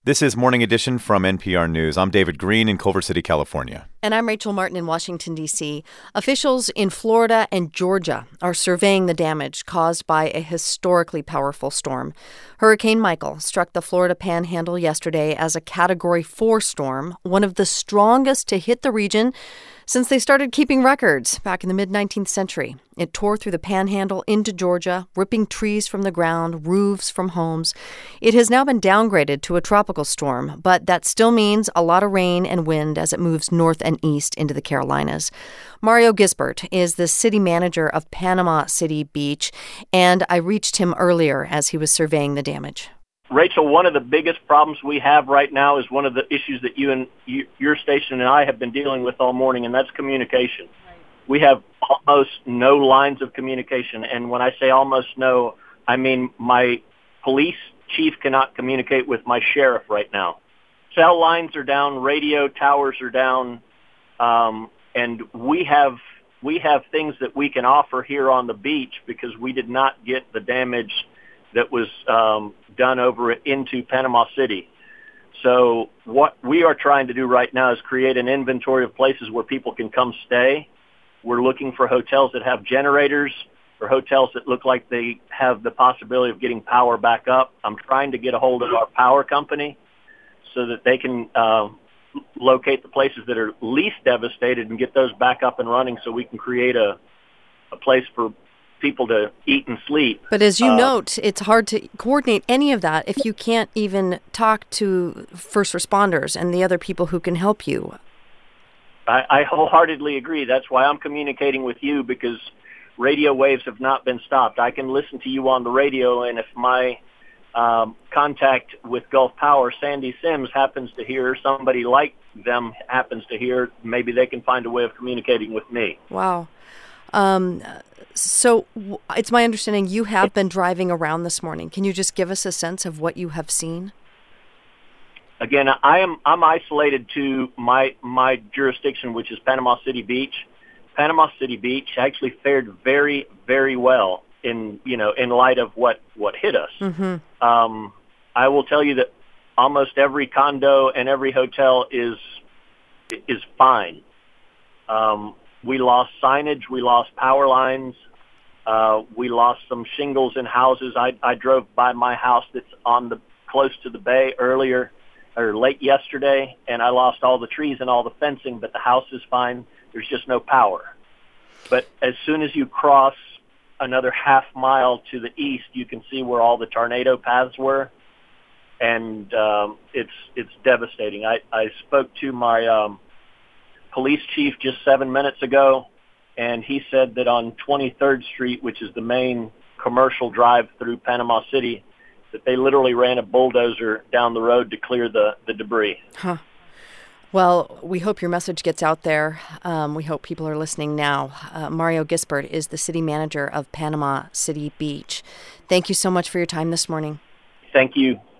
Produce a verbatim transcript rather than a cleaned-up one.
This is Morning Edition from N P R News. I'm David Green in Culver City, California. And I'm Rachel Martin in Washington, D C. Officials in Florida and Georgia are surveying the damage caused by a historically powerful storm. Hurricane Michael struck the Florida Panhandle yesterday as a Category four storm, one of the strongest to hit the region since they started keeping records back in the mid-nineteenth century. It tore through the Panhandle into Georgia, ripping trees from the ground, roofs from homes. It has now been downgraded to a tropical storm, but that still means a lot of rain and wind as it moves north and east into the Carolinas. Mario Gisbert is the city manager of Panama City Beach, and I reached him earlier as he was surveying the damage. Rachel, one of the biggest problems we have right now is one of the issues that you and you, your station and I have been dealing with all morning, and that's communication. Right. We have almost no lines of communication, and when I say almost no, I mean my police chief cannot communicate with my sheriff right now. Cell lines are down, radio towers are down, um, and we have we have things that we can offer here on the beach because we did not get the damage that was um, done over into Panama City. So what we are trying to do right now is create an inventory of places where people can come stay. We're looking for hotels that have generators or hotels that look like they have the possibility of getting power back up. I'm trying to get a hold of our power company so that they can uh, locate the places that are least devastated and get those back up and running so we can create a, a place for people to eat and sleep. But as you uh, note, it's hard to coordinate any of that if you can't even talk to first responders and the other people who can help you. I, I wholeheartedly agree. That's why I'm communicating with you, because radio waves have not been stopped. I can listen to you on the radio, and if my um, contact with Gulf Power, Sandy Sims, happens to hear, somebody like them happens to hear, maybe they can find a way of communicating with me. Wow. Um, so w- it's my understanding you have been driving around this morning. Can you just give us a sense of what you have seen? Again, I am I'm isolated to my my jurisdiction, which is Panama City Beach. Panama City Beach actually fared very, very well in you know in light of what, what hit us. Mm-hmm. Um, I will tell you that almost every condo and every hotel is is fine. Um, We lost signage. We lost power lines. Uh, we lost some shingles in houses. I, I drove by my house that's on the close to the bay earlier or late yesterday, and I lost all the trees and all the fencing, but the house is fine. There's just no power. But as soon as you cross another half mile to the east, you can see where all the tornado paths were, and um, it's it's devastating. I, I spoke to my um, police chief just seven minutes ago, and he said that on twenty-third Street, which is the main commercial drive through Panama City, that they literally ran a bulldozer down the road to clear the, the debris. Huh. Well, we hope your message gets out there. Um, we hope people are listening now. Uh, Mario Gisbert is the city manager of Panama City Beach. Thank you so much for your time this morning. Thank you.